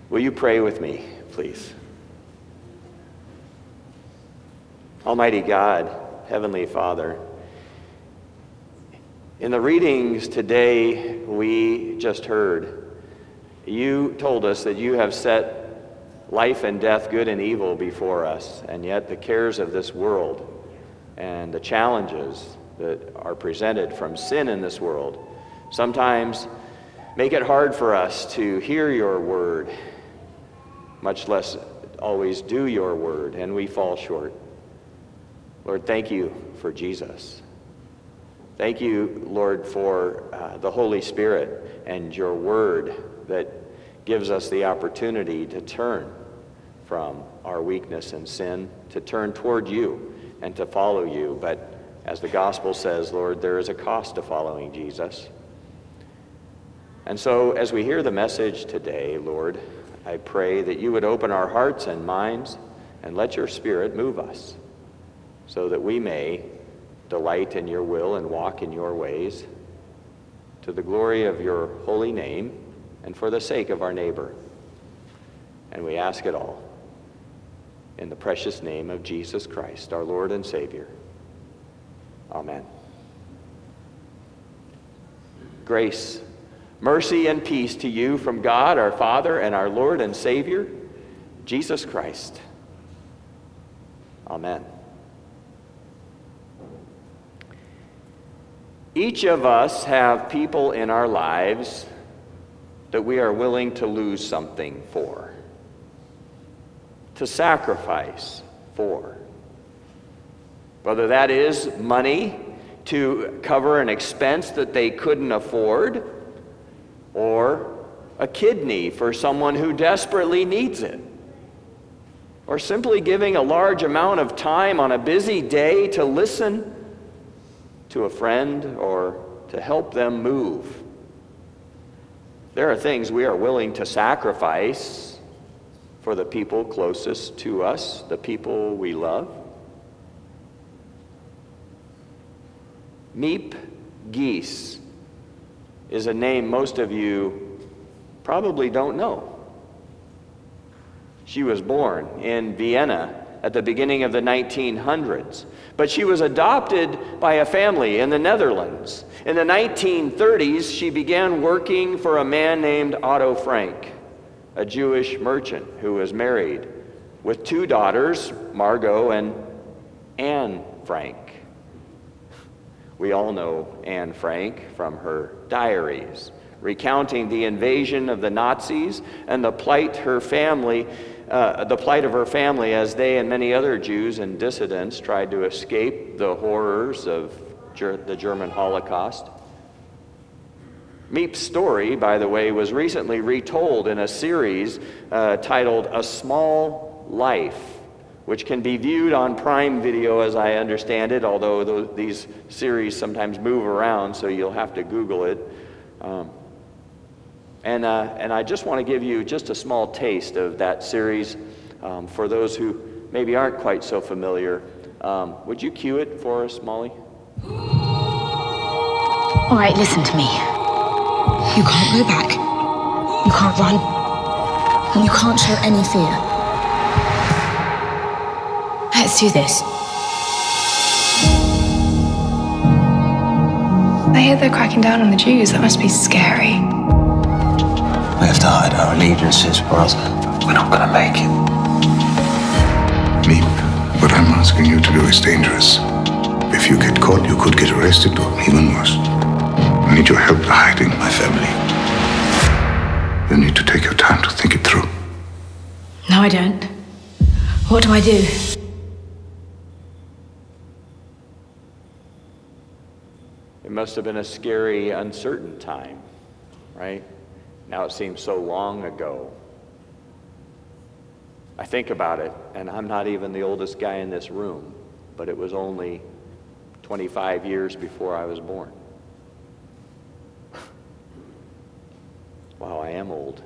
Will you pray with me, please? Almighty God, Heavenly Father, in the readings today we just heard, you told us that you have set life and death, good and evil before us, and yet the cares of this world and the challenges that are presented from sin in this world sometimes make it hard for us to hear your word, much less always do your word, and we fall short. Lord, thank you for Jesus. Thank you, Lord, for the Holy Spirit and your word that gives us the opportunity to turn from our weakness and sin, to turn toward you and to follow you. But as the gospel says, Lord, there is a cost to following Jesus. And so as we hear the message today, Lord, I pray that you would open our hearts and minds and let your Spirit move us so that we may delight in your will and walk in your ways to the glory of your holy name and for the sake of our neighbor. And we ask it all in the precious name of Jesus Christ, our Lord and Savior. Amen. Grace, mercy, and peace to you from God, our Father, and our Lord and Savior, Jesus Christ. Amen. Each of us have people in our lives that we are willing to lose something for, to sacrifice for. Whether that is money to cover an expense that they couldn't afford, or a kidney for someone who desperately needs it, or simply giving a large amount of time on a busy day to listen to a friend or to help them move. There are things we are willing to sacrifice for the people closest to us, the people we love. Miep Gies is a name most of you probably don't know. She was born in Vienna at the beginning of the 1900s, but she was adopted by a family in the Netherlands. In the 1930s, she began working for a man named Otto Frank, a Jewish merchant who was married with two daughters, Margot and Anne Frank. We all know Anne Frank from her diaries, recounting the invasion of the Nazis and the plight of her family as they and many other Jews and dissidents tried to escape the horrors of the German Holocaust. Miep's story, by the way, was recently retold in a series titled A Small Life, which can be viewed on Prime Video, as I understand it, although these series sometimes move around, so you'll have to Google it. And I just want to give you just a small taste of that series for those who maybe aren't quite so familiar. Would you cue it for us, Molly? All right, listen to me. You can't go back. You can't run. And you can't show any fear. Let's do this. I hear they're cracking down on the Jews. That must be scary. We have to hide our allegiances, or else we're not going to make it. Miep, what I'm asking you to do is dangerous. If you get caught, you could get arrested, or even worse. I need your help hiding my family. You need to take your time to think it through. No, I don't. What do I do? It must have been a scary, uncertain time, right? Now it seems so long ago. I think about it, and I'm not even the oldest guy in this room, but it was only 25 years before I was born. Wow, I am old.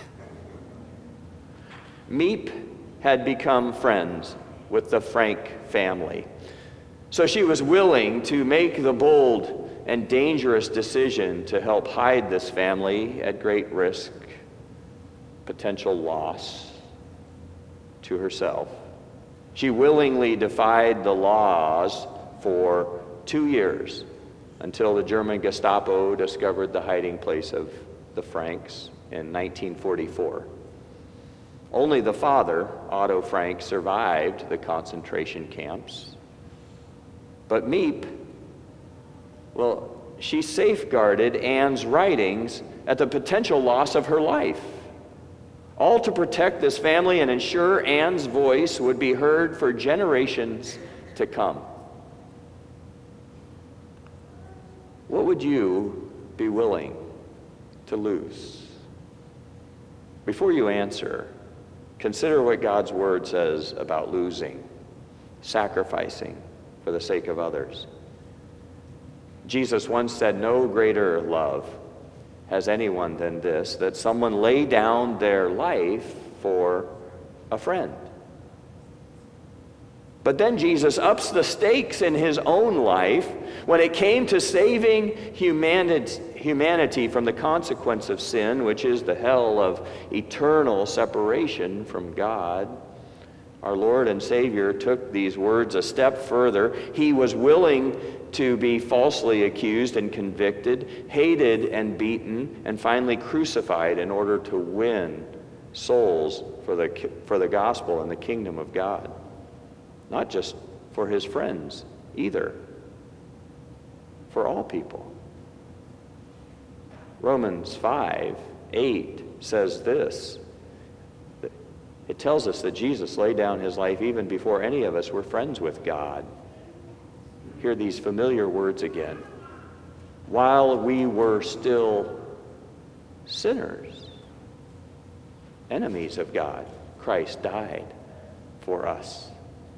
Miep had become friends with the Frank family, so she was willing to make the bold and dangerous decision to help hide this family at great risk. potential loss to herself. She willingly defied the laws for 2 years until the German Gestapo discovered the hiding place of the Franks in 1944. Only the father, Otto Frank, survived the concentration camps. But Miep, well, she safeguarded Anne's writings at the potential loss of her life, all to protect this family and ensure Anne's voice would be heard for generations to come. What would you be willing to lose? Before you answer, consider what God's word says about losing, sacrificing for the sake of others. Jesus once said, "No greater love has anyone than this, that someone lay down their life for a friend." But then Jesus ups the stakes in his own life when it came to saving humanity from the consequence of sin, which is the hell of eternal separation from God. Our Lord and Savior took these words a step further. He was willing to be falsely accused and convicted, hated and beaten, and finally crucified in order to win souls for the gospel and the kingdom of God. Not just for his friends either, for all people. Romans 5:8 says this. It tells us that Jesus laid down his life even before any of us were friends with God. Hear these familiar words again. While we were still sinners, enemies of God, Christ died for us.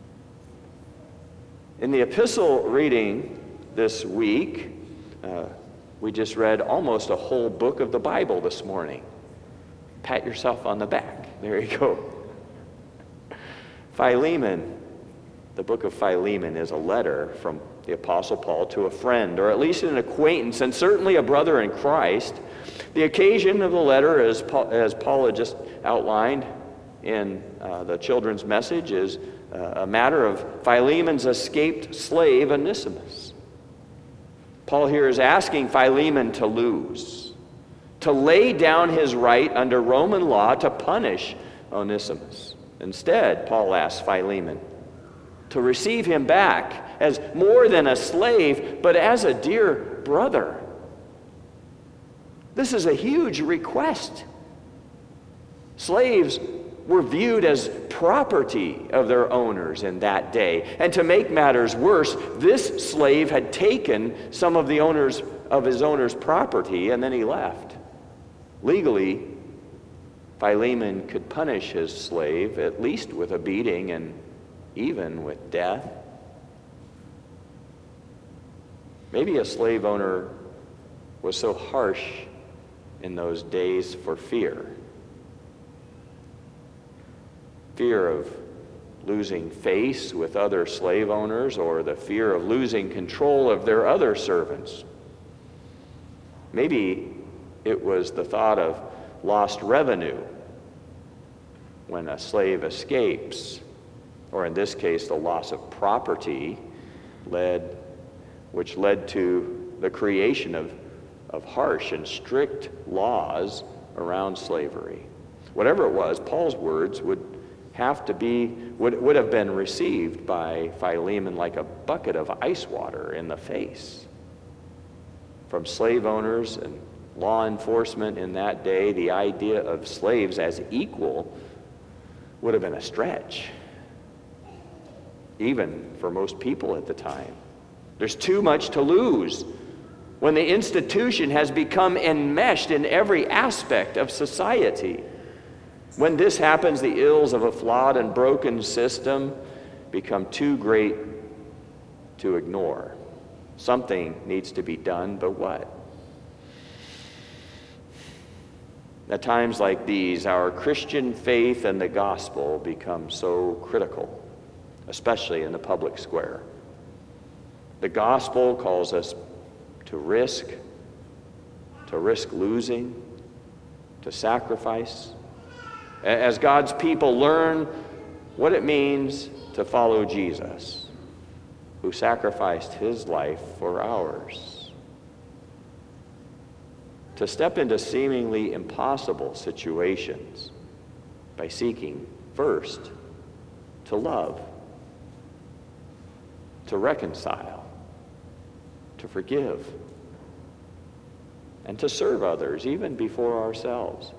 In the epistle reading this week, we just read almost a whole book of the Bible this morning. Pat yourself on the back. There you go. Philemon, the book of Philemon is a letter from the Apostle Paul to a friend, or at least an acquaintance, and certainly a brother in Christ. The occasion of the letter, as Paul had just outlined in the children's message, is a matter of Philemon's escaped slave, Onesimus. Paul here is asking Philemon to lose, to lay down his right under Roman law to punish Onesimus. Instead, Paul asks Philemon to receive him back as more than a slave, but as a dear brother. This is a huge request. Slaves were viewed as property of their owners in that day. And to make matters worse, this slave had taken some of his owner's property, and then he left. Legally, Philemon could punish his slave, at least with a beating and even with death. Maybe a slave owner was so harsh in those days for fear. Fear of losing face with other slave owners, or the fear of losing control of their other servants. Maybe it was the thought of lost revenue when a slave escapes, or in this case, the loss of property which led to the creation of harsh and strict laws around slavery. Whatever it was, Paul's words would have been received by Philemon like a bucket of ice water in the face. From slave owners and law enforcement in that day, the idea of slaves as equal would have been a stretch, even for most people at the time. There's too much to lose when the institution has become enmeshed in every aspect of society. When this happens, the ills of a flawed and broken system become too great to ignore. Something needs to be done, but what? At times like these, our Christian faith and the gospel become so critical, especially in the public square. The gospel calls us to risk losing, to sacrifice, as God's people learn what it means to follow Jesus, who sacrificed his life for ours. To step into seemingly impossible situations by seeking first to love, to reconcile, to forgive, and to serve others, even before ourselves.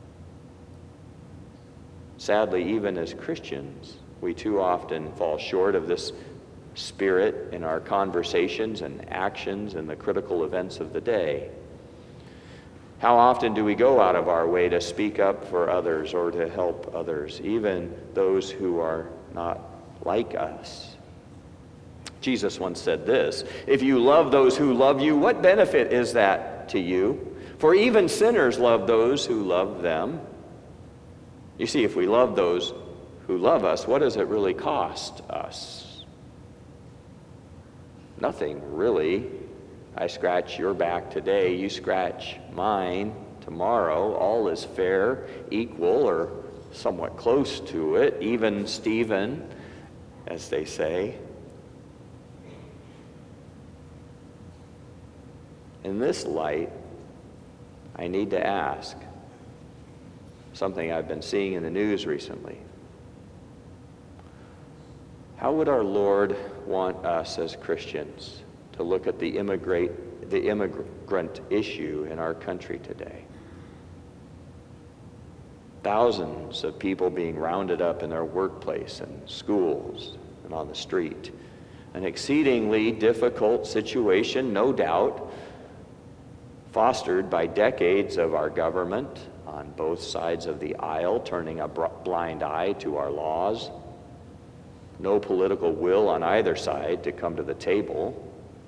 Sadly, even as Christians, we too often fall short of this spirit in our conversations and actions and the critical events of the day. How often do we go out of our way to speak up for others or to help others, even those who are not like us? Jesus once said this, "If you love those who love you, what benefit is that to you? For even sinners love those who love them." You see, if we love those who love us, what does it really cost us? Nothing, really. I scratch your back today, you scratch mine tomorrow. All is fair, equal, or somewhat close to it, even Steven, as they say. In this light, I need to ask something I've been seeing in the news recently. How would our Lord want us as Christians to look at the immigrant issue in our country today? Thousands of people being rounded up in their workplace and schools and on the street. An exceedingly difficult situation, no doubt, fostered by decades of our government on both sides of the aisle turning a blind eye to our laws. No political will on either side to come to the table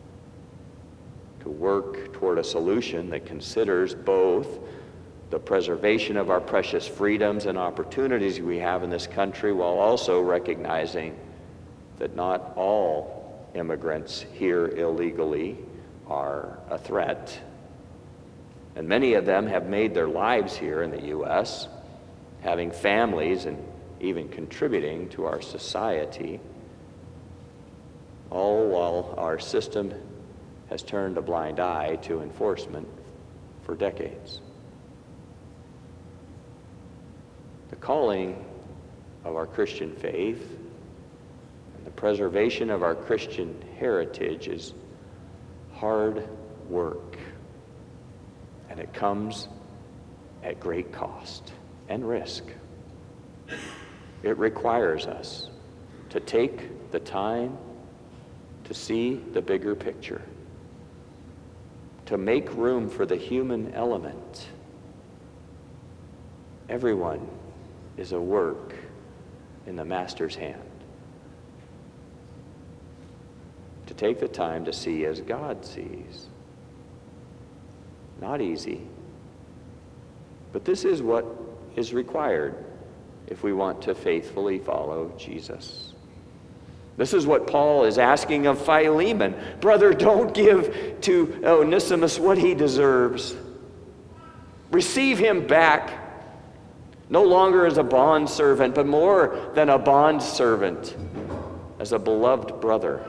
to work toward a solution that considers both the preservation of our precious freedoms and opportunities we have in this country, while also recognizing that not all immigrants here illegally are a threat. And many of them have made their lives here in the U.S., having families and even contributing to our society, all while our system has turned a blind eye to enforcement for decades. The calling of our Christian faith and the preservation of our Christian heritage is hard work, and it comes at great cost and risk. It requires us to take the time to see the bigger picture, to make room for the human element. Everyone is a work in the Master's hand. To take the time to see as God sees. Not easy, but this is what is required if we want to faithfully follow Jesus. This is what Paul is asking of Philemon. Brother, don't give to Onesimus what he deserves. Receive him back, no longer as a bondservant, but more than a bondservant, as a beloved brother.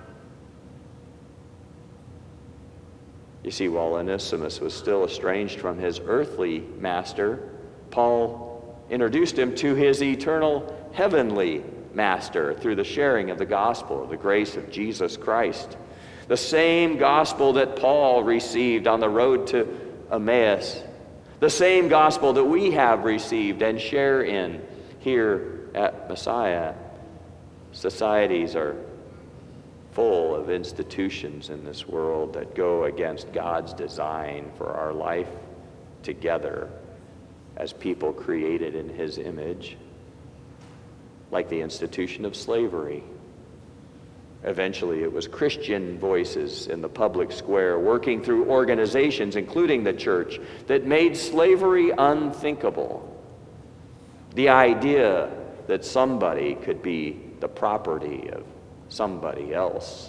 You see, while Onesimus was still estranged from his earthly master, Paul introduced him to his eternal heavenly master through the sharing of the gospel of the grace of Jesus Christ. The same gospel that Paul received on the road to Emmaus. The same gospel that we have received and share in here at Messiah. Societies are full of institutions in this world that go against God's design for our life together as people created in his image, like the institution of slavery. Eventually, it was Christian voices in the public square working through organizations, including the church, that made slavery unthinkable. The idea that somebody could be the property of somebody else.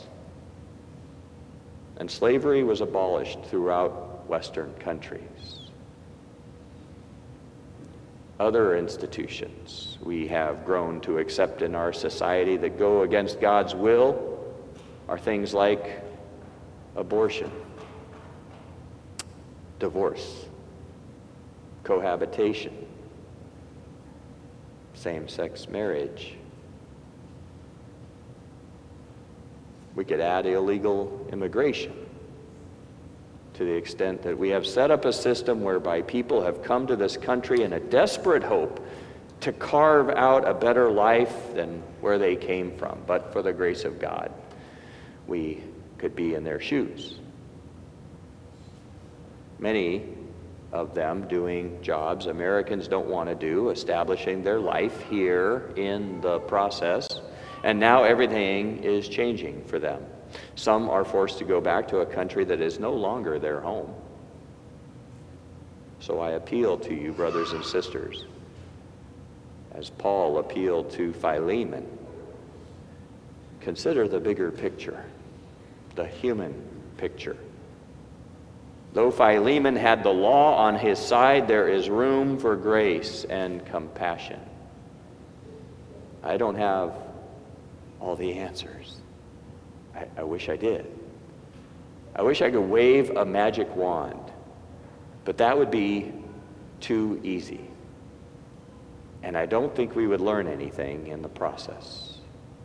And slavery was abolished throughout Western countries. other institutions we have grown to accept in our society that go against God's will are things like abortion, divorce, cohabitation, same-sex marriage. We could add illegal immigration, to the extent that we have set up a system whereby people have come to this country in a desperate hope to carve out a better life than where they came from. But for the grace of God, we could be in their shoes. Many of them doing jobs Americans don't want to do, establishing their life here in the process, and now everything is changing for them. Some are forced to go back to a country that is no longer their home. So I appeal to you, brothers and sisters, as Paul appealed to Philemon, consider the bigger picture, the human picture. Though Philemon had the law on his side, there is room for grace and compassion. I don't have all the answers. I wish I did. I wish I could wave a magic wand, but that would be too easy. And I don't think we would learn anything in the process.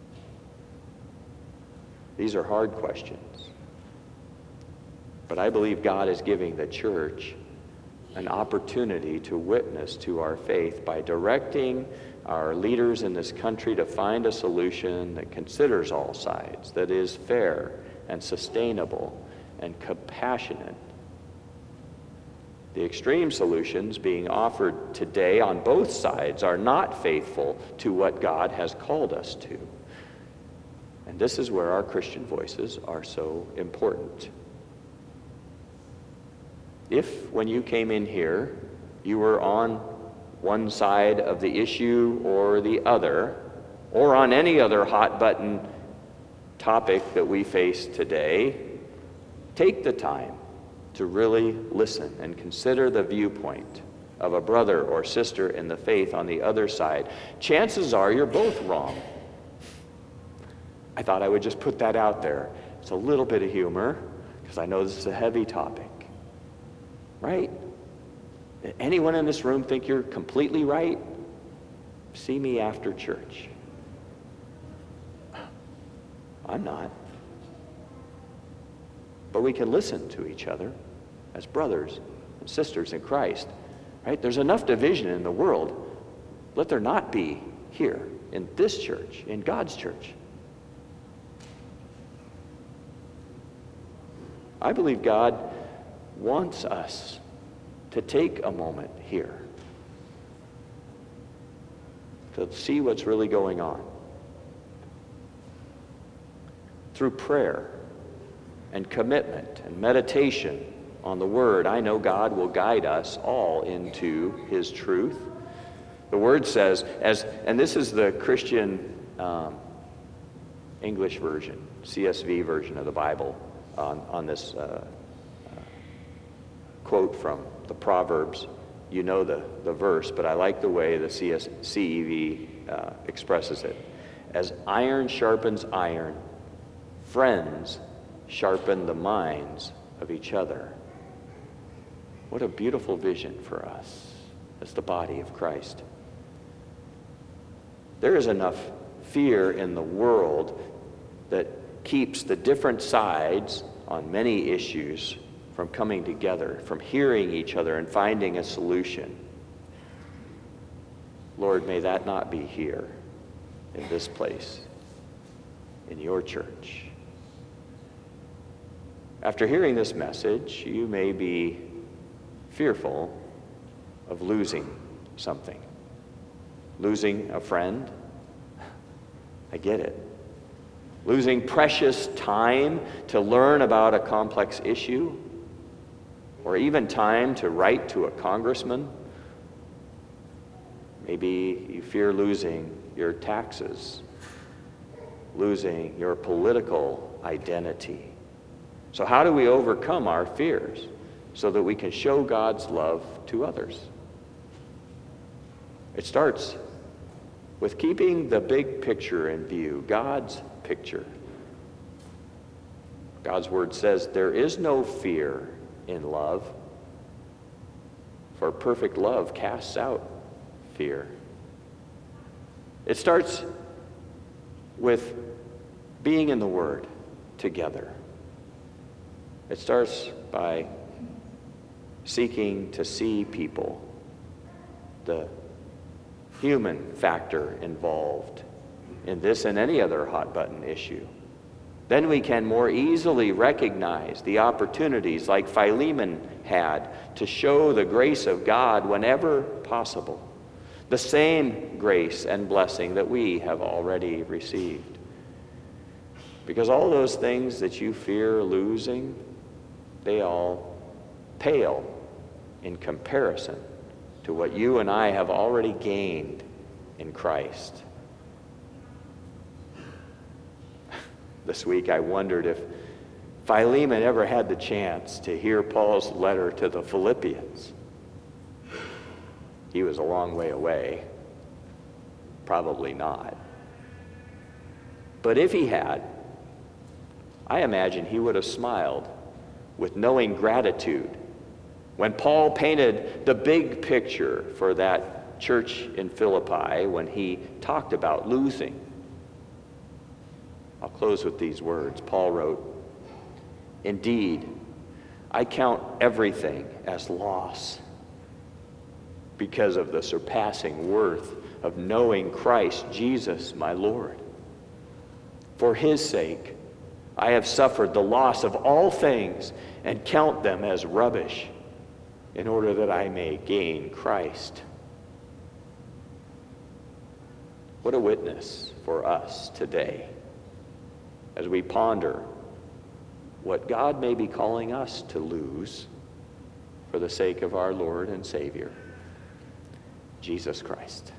These are hard questions. But I believe God is giving the church an opportunity to witness to our faith by directing our leaders in this country to find a solution that considers all sides, that is fair and sustainable and compassionate. The extreme solutions being offered today on both sides are not faithful to what God has called us to. And this is where our Christian voices are so important. If, when you came in here, you were on one side of the issue or the other, or on any other hot button topic that we face today, take the time to really listen and consider the viewpoint of a brother or sister in the faith on the other side. Chances are you're both wrong. I thought I would just put that out there. It's a little bit of humor, because I know this is a heavy topic. Right? Anyone in this room think you're completely right? See me after church. I'm not. But we can listen to each other as brothers and sisters in Christ. Right? There's enough division in the world. Let there not be here in this church, in God's church. I believe God wants us to take a moment here to see what's really going on. Through prayer and commitment and meditation on the Word, I know God will guide us all into His truth. The Word says, and this is the Christian English version, CSV version of the Bible on this quote from the Proverbs. You know the verse, but I like the way the CEV expresses it. As iron sharpens iron, friends sharpen the minds of each other. What a beautiful vision for us as the body of Christ. There is enough fear in the world that keeps the different sides on many issues from coming together, from hearing each other and finding a solution. Lord, may that not be here in this place, in your church. After hearing this message, you may be fearful of losing something. Losing a friend. I get it. Losing precious time to learn about a complex issue, or even time to write to a congressman. Maybe you fear losing your taxes, losing your political identity. So how do we overcome our fears so that we can show God's love to others? It starts with keeping the big picture in view, God's picture. God's word says there is no fear in love, for perfect love casts out fear. It starts with being in the Word together. It starts by seeking to see people, the human factor involved in this and any other hot-button issue. Then we can more easily recognize the opportunities like Philemon had to show the grace of God whenever possible, the same grace and blessing that we have already received. Because all those things that you fear losing, they all pale in comparison to what you and I have already gained in Christ. This week I wondered if Philemon ever had the chance to hear Paul's letter to the Philippians. He was a long way away. Probably not. But if he had, I imagine he would have smiled with knowing gratitude when Paul painted the big picture for that church in Philippi when he talked about losing. I'll close with these words. Paul wrote, "Indeed, I count everything as loss because of the surpassing worth of knowing Christ Jesus my Lord. For his sake, I have suffered the loss of all things and count them as rubbish in order that I may gain Christ." What a witness for us today as we ponder what God may be calling us to lose for the sake of our Lord and Savior, Jesus Christ.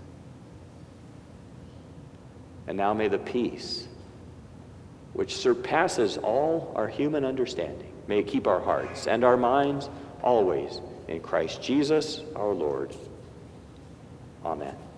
And now may the peace which surpasses all our human understanding, may it keep our hearts and our minds always in Christ Jesus our Lord. Amen.